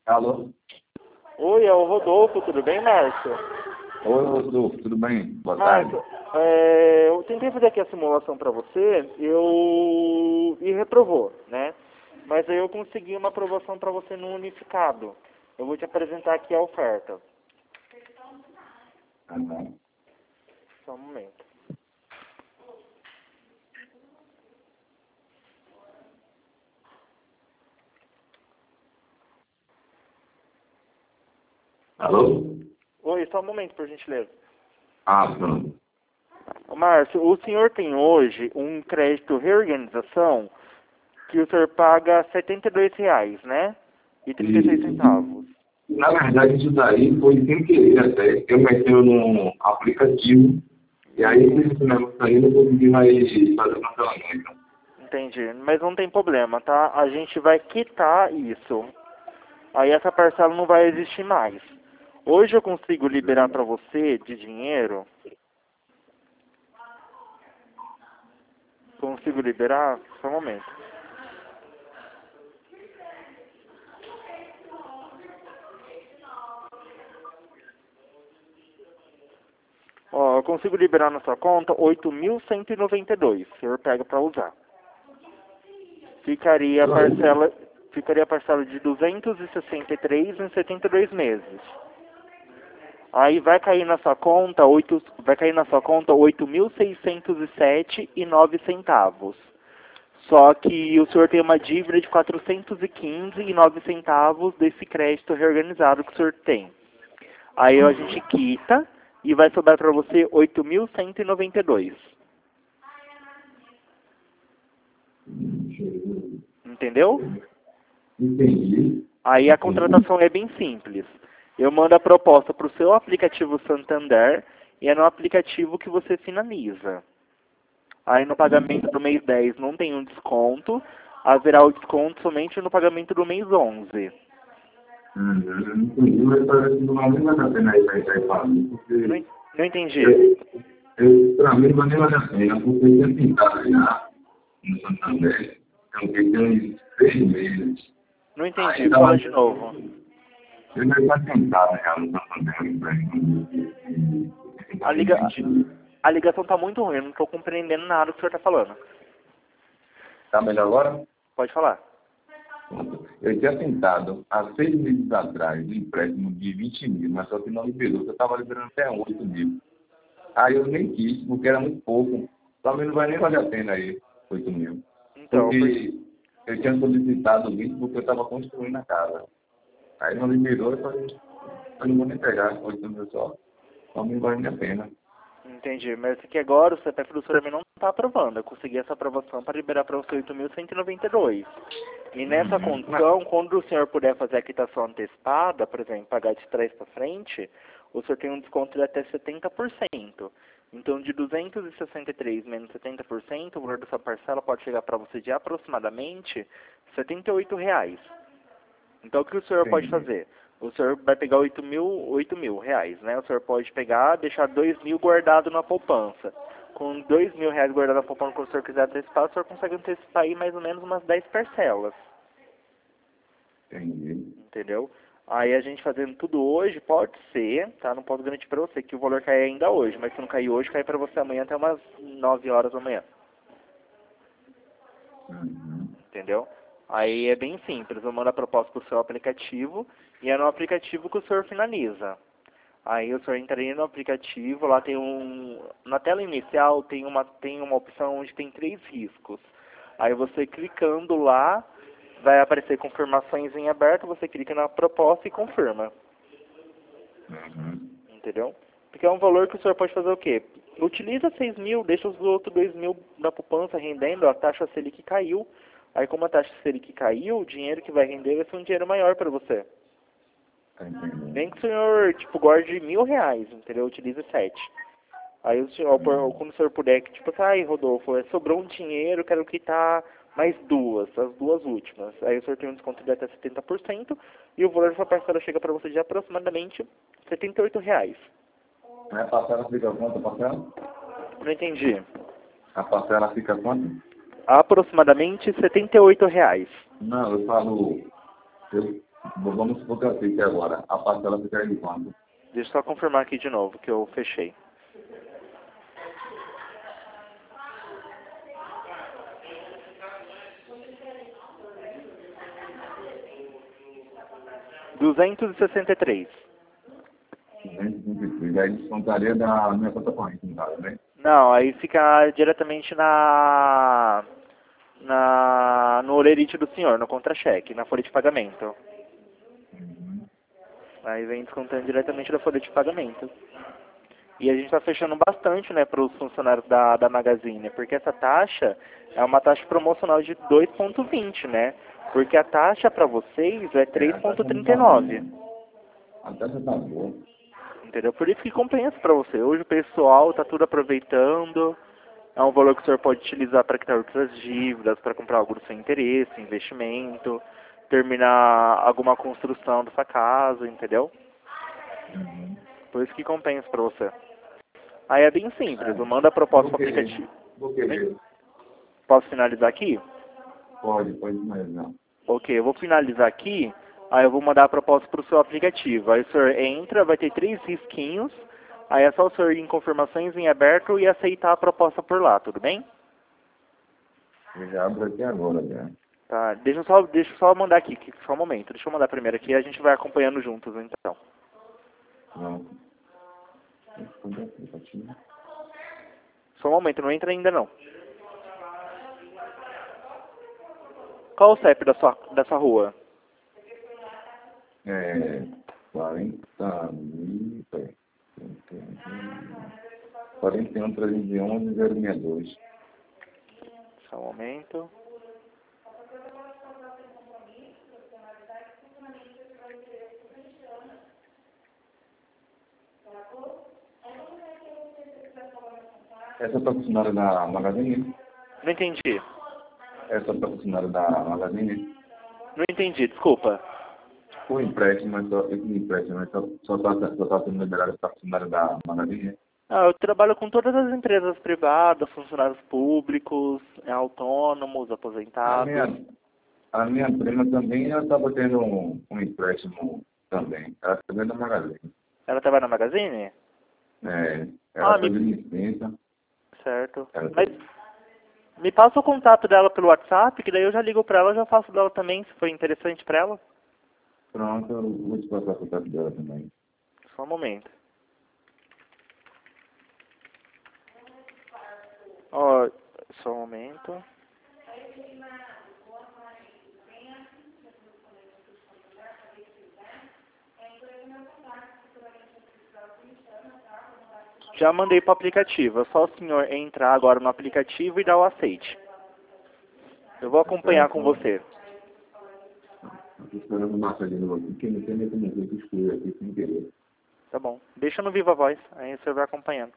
Alô? Oi, é o Rodolfo, tudo bem, Márcio? Oi, Rodolfo, tudo bem? Boa tarde. Márcio, eu tentei fazer aqui a simulação para você, e reprovou, né? Mas aí eu consegui uma aprovação para você no unificado. Eu vou te apresentar aqui a oferta. Uhum. Só um momento. Alô? Oi, só um momento, por gentileza. Pronto. Ô, Márcio, o senhor tem hoje um crédito reorganização que o senhor paga R$ 72, né? E 36 centavos. Na verdade, isso daí foi sem querer até. Eu meti num aplicativo e aí esse negócio aí eu não consegui mais fazer o cancelamento. Entendi, mas não tem problema, tá? A gente vai quitar isso. Aí essa parcela não vai existir mais. Hoje eu consigo liberar para você de dinheiro. Consigo liberar? Só um momento. Ó, eu consigo liberar na sua conta 8.192. O senhor pega para usar. Ficaria a parcela de 263 em 72 meses. Aí vai cair na sua conta 8.607,09 centavos. Só que o senhor tem uma dívida de 415,09 centavos desse crédito reorganizado que o senhor tem. Aí a gente quita e vai sobrar para você 8.192. Entendeu? Entendi. Aí a contratação é bem simples. Eu mando a proposta para o seu aplicativo Santander e é no aplicativo que você finaliza. Aí no pagamento do mês 10 não tem um desconto, haverá o desconto somente no pagamento do mês 11. Entendi, mas parece que não vale mais a pena ir para isso aí, porque Não entendi. para mim não vale mais a pena, porque eu tinha tentado já no Santander, eu fiquei uns 6 meses. Não Aí entendi. estava Fala de novo. eu já estava tentado já no Santander, A, liga... a ligação tá muito ruim, eu não estou compreendendo nada do que o senhor está falando. Tá melhor agora? Pode falar. Eu tinha tentado há 6 meses atrás um empréstimo de 20 mil, mas só que não liberou, eu estava liberando até 8 mil. Aí eu nem quis, porque era muito pouco. Talvez não vai nem valer a pena aí, 8 mil. Então, Porque eu tinha solicitado isso porque eu estava construindo a casa. Aí não liberou, eu falei, eu não vou nem pegar 8 mil só. Talvez não vale nem a pena. entendi. Mas aqui agora o CPF do senhor também não está aprovando. Eu consegui essa aprovação para liberar para você 8.192. E nessa Mas, condição, quando o senhor puder fazer a quitação antecipada, por exemplo, pagar de trás para frente, o senhor tem um desconto de até 70%. Então, de 263 menos 70%, o valor dessa parcela pode chegar para você de aproximadamente R$ 78. Então, o que o senhor pode entendi. fazer? O senhor vai pegar 8 mil reais, né? O senhor pode pegar, deixar 2 mil guardado na poupança. Com 2 mil reais guardado na poupança, quando o senhor quiser antecipar, o senhor consegue antecipar aí mais ou menos umas 10 parcelas. Entendi. Entendeu? Aí a gente fazendo tudo hoje, pode ser, tá? Não posso garantir pra você que o valor cai ainda hoje, mas se não cair hoje, cai pra você amanhã até umas 9 horas da manhã. Entendeu? Aí é bem simples, eu mando a proposta pro seu aplicativo e é no aplicativo que o senhor finaliza. Aí o senhor entraria no aplicativo, lá tem na tela inicial tem uma opção onde tem 3 riscos. Aí você clicando lá, vai aparecer confirmações em aberto, você clica na proposta e confirma. Entendeu? Porque é um valor que o senhor pode fazer o quê? Utiliza 6 mil, deixa os outros 2 mil na poupança rendendo, a taxa Selic caiu. Aí como a taxa Selic caiu, o dinheiro que vai render vai ser um dinheiro maior para você. Entendi. Nem que o senhor, tipo, guarde R$ 1.000, entendeu? Utilize 7. Aí o senhor, quando o senhor puder, que tipo, ai Rodolfo, sobrou um dinheiro, quero quitar mais as duas últimas. Aí o senhor tem um desconto de até 70% e o valor dessa parcela chega para você de aproximadamente R$ 78. A parcela fica quanto, a parcela? Não entendi. A parcela fica quanto? Aproximadamente R$ 78. Não, eu falo, Vamos supor que eu aceite agora. A parcela ficaria de quanto? Deixa eu só confirmar aqui de novo que eu fechei. R$ 263. 223. Aí descontaria da minha conta corrente, no caso, né? Não, aí fica diretamente no holerite do senhor, no contra-cheque, na folha de pagamento. Aí vem descontando diretamente da folha de pagamento. E a gente está fechando bastante, né, para os funcionários da Magazine, porque essa taxa é uma taxa promocional de 2,20, né? Porque a taxa para vocês é 3,39. A taxa tá boa. Entendeu? Por isso que compensa para você. Hoje o pessoal tá tudo aproveitando. É um valor que o senhor pode utilizar para quitar outras dívidas, para comprar algo do seu interesse, investimento, terminar alguma construção da sua casa, entendeu? Por isso que compensa para você. Aí é bem simples, eu mando a proposta para o aplicativo. Vou querer. Posso finalizar aqui? Pode finalizar. Ok, eu vou finalizar aqui, aí eu vou mandar a proposta para o seu aplicativo. Aí o senhor entra, vai ter 3 risquinhos, aí é só o senhor ir em confirmações em aberto e aceitar a proposta por lá, tudo bem? Eu já abro aqui agora, já. Tá, deixa eu só mandar aqui, só um momento. Deixa eu mandar primeiro aqui, a gente vai acompanhando juntos, então. Não. Só um momento, não entra ainda não. Qual o CEP dessa rua? 40 mil... 41, 311, 062. Só um momento. Essa funcionária da Magazine? Não entendi. Essa funcionária da Magazine? Não entendi, desculpa. O empréstimo, esse empréstimo só tá sendo liberado para funcionário da Magazine? Ah, eu trabalho com todas as empresas privadas, funcionários públicos, autônomos, aposentados. A minha prima também estava tendo um empréstimo também. Ela também da Magazine. Ela trabalha na Magazine? Ela foi de licença. Certo. Mas me passa o contato dela pelo WhatsApp, que daí eu já ligo pra ela e já faço dela também, se for interessante pra ela. Pronto, eu vou te passar o contato dela também. Só um momento. Ó, só um momento. Já mandei pro aplicativo. É só o senhor entrar agora no aplicativo e dar o aceite. Eu vou acompanhar com você. Estou esperando o Márcio de novo aqui, porque não tem nem como ver que escolher aqui sem querer. Tá bom. Deixa no Viva Voz, aí você vai acompanhando.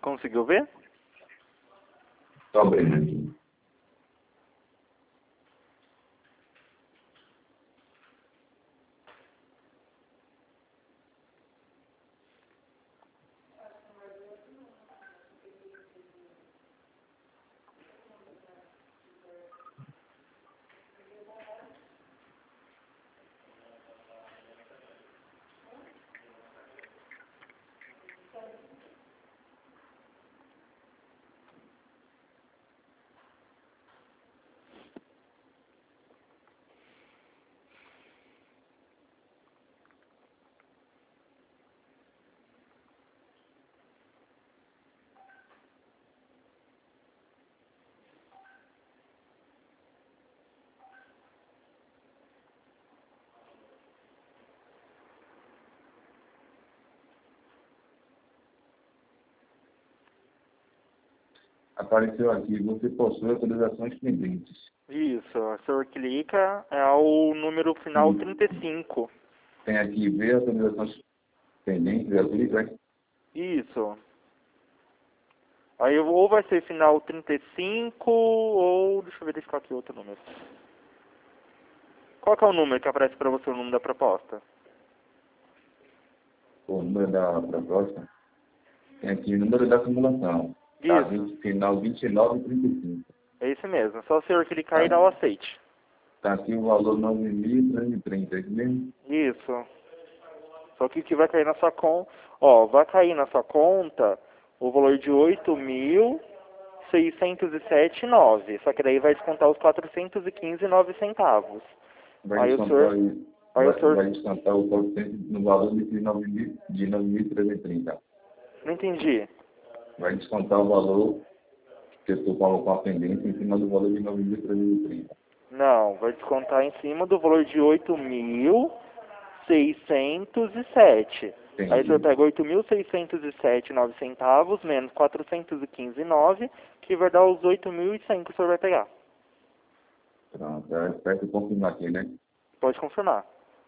Conseguiu ver? Só abrindo aqui. Apareceu aqui, você possui autorizações pendentes. Isso, o senhor clica, é o número final 35. Tem aqui ver autorizações pendentes, eu clico, né? Isso. Aí ou vai ser final 35 ou... deixa eu verificar aqui outro número. Qual que é o número que aparece para você, o número da proposta? O número da proposta. Tem aqui o número da simulação. Tá, Isso. final 29 e 35. É esse mesmo, é só o senhor clicar e dar o aceite. Tá aqui o valor 9.330, é isso mesmo? Isso. Só que o que vai cair na sua conta... Ó, vai cair na sua conta o valor de 8.607,9. Só que daí vai descontar os 415,9 centavos. Vai Aí o descontar, senhor... Aí o senhor... vai descontar o 400 no valor de 9.330. Não entendi. Vai descontar o valor que eu estou com a pendência em cima do valor de 9.330. Não, vai descontar em cima do valor de 8.607. Aí o senhor pega 8.607,9 centavos menos 415,9, que vai dar os 8.100 que o senhor vai pegar. Pronto, aperta confirmar aqui, né? Pode confirmar.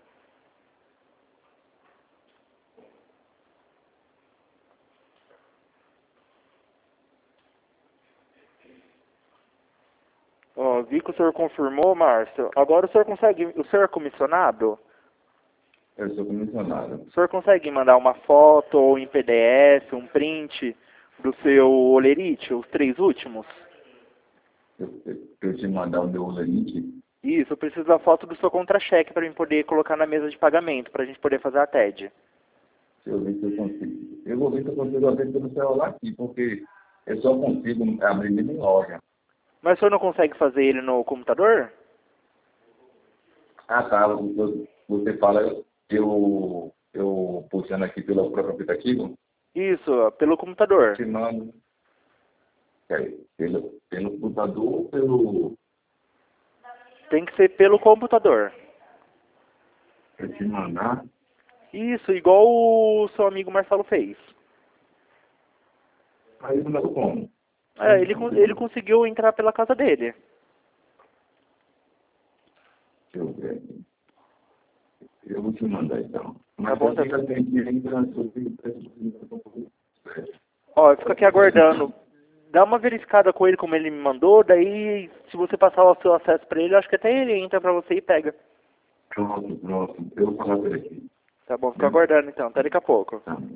Ó, vi que o senhor confirmou, Márcio. Agora o senhor consegue... O senhor é comissionado? Eu sou comissionado. O senhor consegue mandar uma foto ou em PDF, um print do seu olerite, os 3 últimos? Eu te mandar o meu link. Isso, eu preciso da foto do seu contra-cheque para eu poder colocar na mesa de pagamento, para a gente poder fazer a TED. Deixa eu ver se eu consigo. Eu vou ver se eu consigo abrir pelo celular aqui, porque eu só consigo abrir ele em loja. Mas o senhor não consegue fazer ele no computador? Ah, tá. Você fala, eu puxando aqui pelo próprio aplicativo, Isso, pelo computador. te mando. Pelo computador ou pelo... Tem que ser pelo computador. Eu te mandar. Isso, igual o seu amigo Marcelo fez. Aí eu mando como? É, ele conseguiu entrar pela casa dele. Deixa eu ver aqui. Eu vou te mandar então. Tá bom, tá. Fica tem que entrar sobre o preço. Ó, eu fico aqui aguardando. Dá uma verificada com ele como ele me mandou, daí se você passar o seu acesso pra ele, eu acho que até ele entra pra você e pega. Pronto. Eu vou falar por aqui. Tá bom, fico aguardando então, até daqui a pouco. Tá.